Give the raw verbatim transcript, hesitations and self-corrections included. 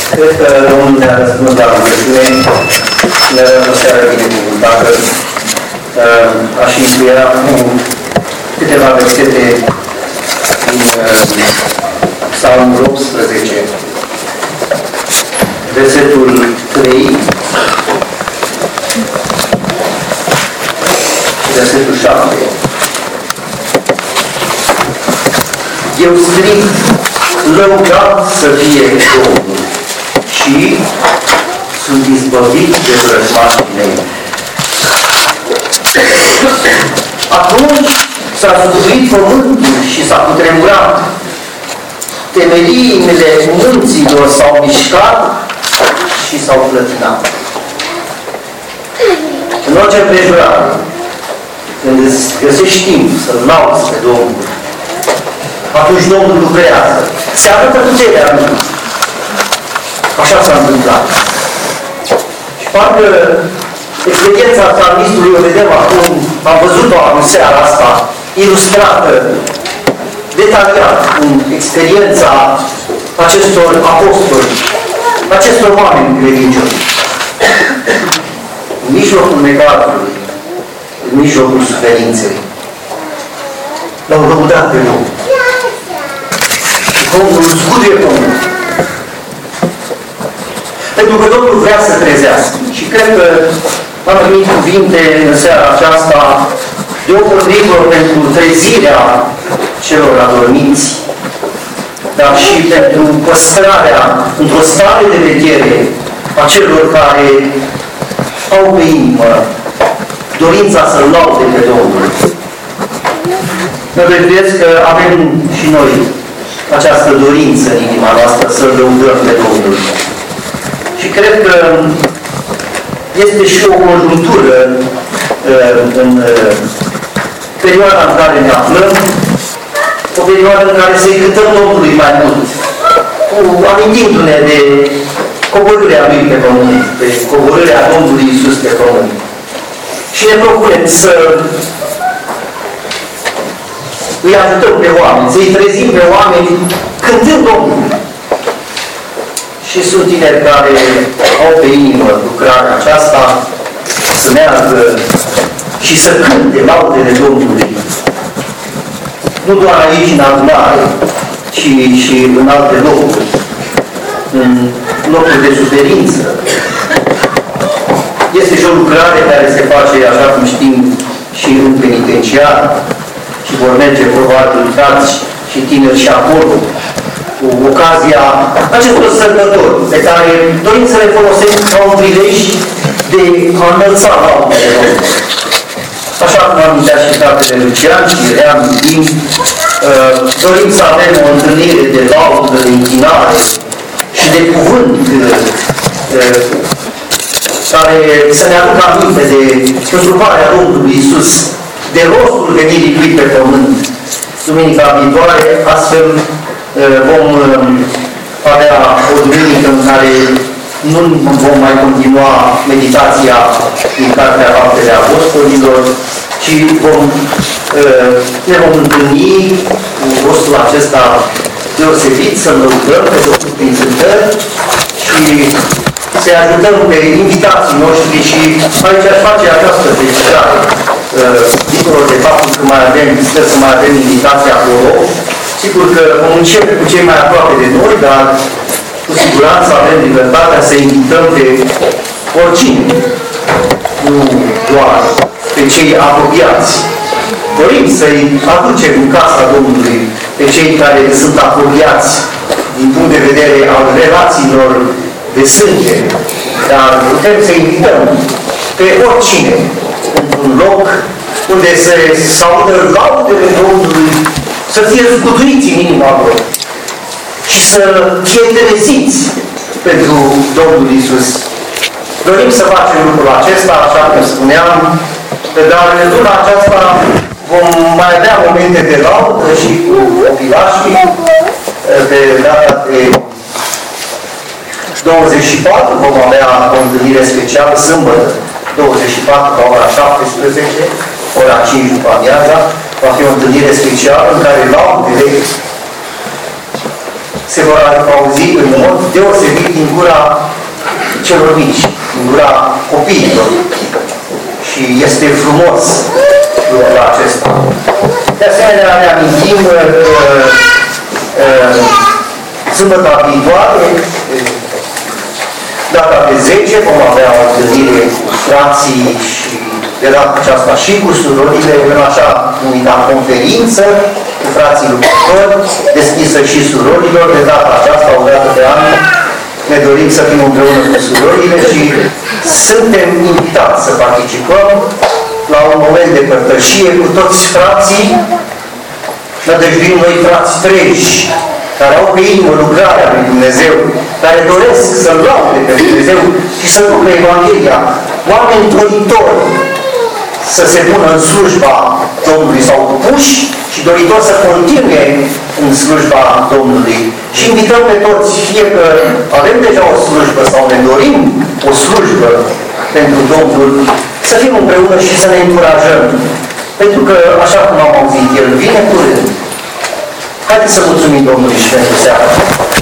Cred că Domnul ne-a răspuns la rugăciune, ne-a dat o seară binecuvântată. Aș încheia cu câteva versete din Psalmul optsprezece, versetul trei, versetul șapte. Eu strig, lăudat să fie Domnul și sunt izbăvit de vrăjmașii mei. Atunci s-a scutuit pământul și s-a cutremurat. Temeliile munților s-au mișcat și s-au clătinat. În orice împrejurare, când îți găsești timp să-L lauzi pe Domnul, atunci Domnul lucrează. Se arătă puterea Lui. Așa s-a întâmplat. Și parcă experiența psalmistului o vedem acum, am văzut-o în seara asta, ilustrată, detaliat, în experiența acestor apostoli, acestor oameni credincioși. În mijlocul necazului, în mijlocul suferinței, l-au lăudat pe Domnul. Domnul zguduie pământul. Pentru că Domnul vrea să trezească. Și cred că am primit cuvinte în seara aceasta deopotrivă pentru trezirea celor adormiți, dar și pentru păstrarea într-o stare de vedere a celor care au pe inimă dorința să-L laude pe Domnul. Mă vedeți că avem și noi această dorință în inima noastră să-L lăudăm pe Domnul. Și cred că este și o conjunctură în perioada în care ne aflăm, o perioadă în care să-i cântăm Domnului mai mult, amintindu-ne de coborârea Lui pe pământ, de coborârea Domnului Iisus pe pământ. Și ne propunem să îi ajutăm pe oameni, să-i trezim pe oameni cântând Domnului. Și sunt tineri care au pe inimă lucrarea aceasta, să meargă și să cânte laudele Domnului. Nu doar aici, în adunare, ci și în alte locuri, în locuri de suferință. Este și o lucrare care se face, așa cum știm, și în penitenciar, și vor merge probabil frați și tineri și acolo, cu ocazia acestor sărbători pe care dorim să le folosim ca un prilej de a înălța laudele Domnului. Așa cum amintea și fratele Lucian și reamintim, uh, dorim să avem o întâlnire de laudă, de închinare și de cuvânt uh, care să ne aducă aminte de întruparea Domnului Iisus, de rostul venirii Lui pe pământ. Duminica viitoare, astfel vom avea o duminică în care nu vom mai continua meditația din Cartea Faptele Apostolilor, ci vom, ne vom întâlni cu rostul acesta deosebit, să-L lăudăm pe Domnul prin cântări și să-i ajutăm pe invitații noștri. Și aici aș face această precizare, dincolo de faptul că mai avem, sper să mai avem invitații acolo. Sigur că vom începe cu cei mai aproape de noi, dar cu siguranță avem libertatea să invităm pe oricine, nu doar pe cei apropiați. Dorim să-i aducem în casa Domnului pe cei care sunt apropiați din punct de vedere al relațiilor de sânge, dar putem să invităm pe oricine într-un loc unde se saudă laudele Domnului, să fie scutuiți în inima lor și să fie treziți pentru Domnul Iisus. Dorim să facem lucrul acesta, așa cum spuneam, dar în luna aceasta vom mai avea momente de laudă și cu opilașii pe data de douăzeci și patru vom avea o întâlnire specială, sâmbătă douăzeci și patru la ora șaptesprezece, ora cinci după amiaza. Va fi o întâlnire specială în care laudele se vor auzi în mod deosebit din gura celor mici, din gura copiilor. Și este frumos lucrul acesta. De asemenea, ne amintim uh, uh, sâmbătă viitoare, data de zece, vom avea o întâlnire cu frații și de data aceasta și cu surorile, în așa numită conferință cu frații lucrători, deschisă și surorilor. De data aceasta, o dată de an, ne dorim să fim împreună cu surorile și suntem invitați să participăm la un moment de părtășie cu toți frații. Nădăjduim noi frați treji, care au pe inimă lucrarea lui Dumnezeu, care doresc să-L laude pe Dumnezeu și să ducă Evanghelia. Oameni doritori să se pună în slujba Domnului sau puși și doritori să continue în slujba Domnului. Și invităm pe toți, fie că avem deja o slujbă sau ne dorim o slujbă pentru Domnul, să fim împreună și să ne încurajăm. Pentru că, așa cum am auzit, El vine curând. Haideți să mulțumim Domnului și pentru seara.